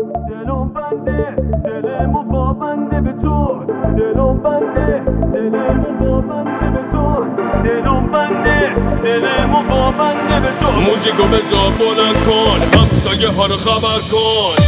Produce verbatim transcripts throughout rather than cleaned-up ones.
دلم بنده دلمو وابنده به تو دلم بنده دلمو وابنده به تو دلم بنده دلمو وابنده به تو موزیکو بذار بلند کن همسایه ها رو خبر کن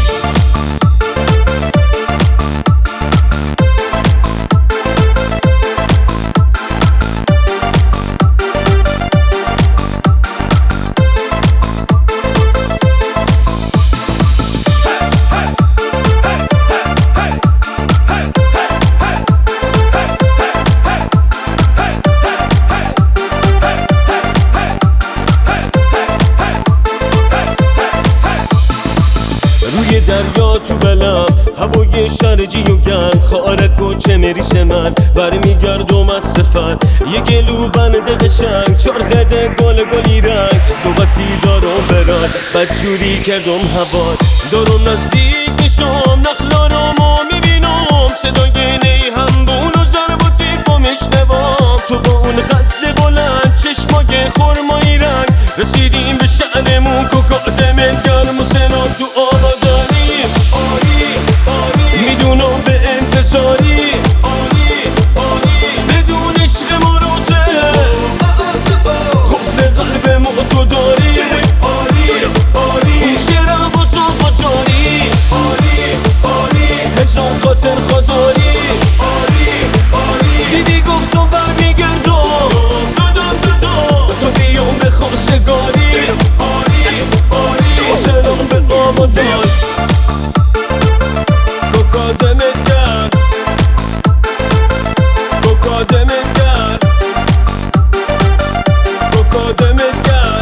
روی دریا تو بلم هوای شرجی و گرم خارک و چمریس من برمیگردم از سفر یه گلو بنده قشنگ چارخده گل گلی رنگ صحبتی دارم برن بدجوری کردم هوا دارم نزدیک میشم نخلارمو میبینم صدای نی همبون و ضرب و تیپ و میشنوم تو با اون خط بلند چشمای خرمایی رنگ رسیدیم به شهرمون کوکا دمت گرم و سنان تو آبادانی آری آری میدونم به انتصاری آری آری بدون عشق مراته خفل قلب ما تو داری آری آری اون شرم و صفا جاری آری آری هزار خاطر خداری آری آری دیدی گفتم برمیگردم تو بیام به خواستگاری آری آری سلام به آبادان کوکا دمت گرم کوکا دمت گرم کوکا دمت گرم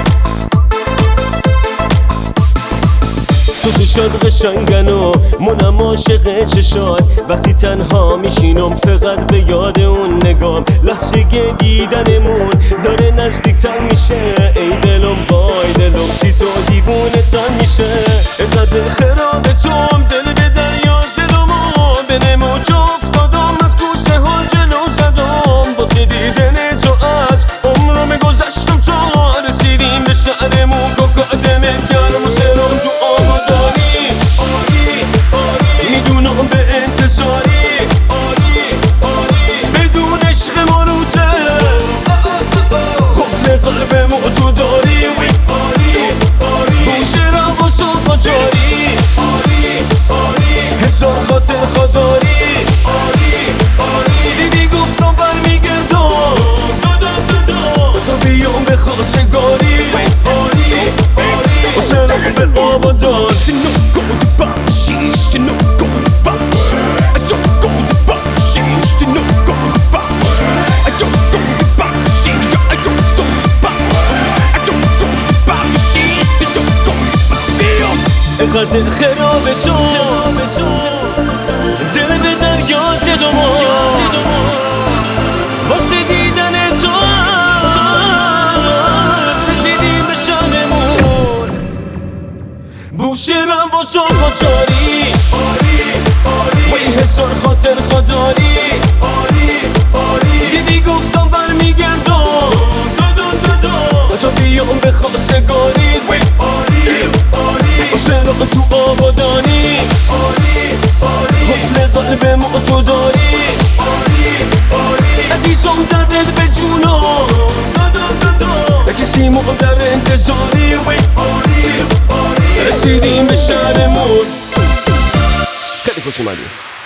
تو چشات قشنگن و منم عاشق چشات وقتی تنها میشینم فقط به یاد اون نگام لحظه دیدنمون داره نزدیکتر میشه ای دلم وای دلم سی تو دیوونه تن میشه ازت دل خراب توم دل به دریا زدم و به نمو جا افتادم از کوسه ها جلو زدم واسه دیدن تو از عمرم گذشتم تا رسیدیم به شهرمون کوکا دمت گرم و سلام تو آبادانی آری آری میدونم به انتصاری آری آری بدون عشق مروته خفل قلب ما تو داری آری آری بوش رو و صفا جاری آری آری هزار خاطر خداری آری آری دیدی گفتم برمیگردم تو بیام به خواستگاری آری آری و سلام به آبادان اینقدر خراب تو دل به دریا زدم واسه دیدن تو رسیدیم به شهرمون بوشه رو و صفا جاری آری آری وی هزار خاطر خداری آری آری دیدی گفتم برمیگردم تو بیام به خواستگاری آری آری و سلام تو آبادانی آری آری خفل قلب ما تو داری آری آری عزیزم دردت به جونم کسی ما در انتظاری آری آری رسیدیم به شهرمون خیلی خوش اومدی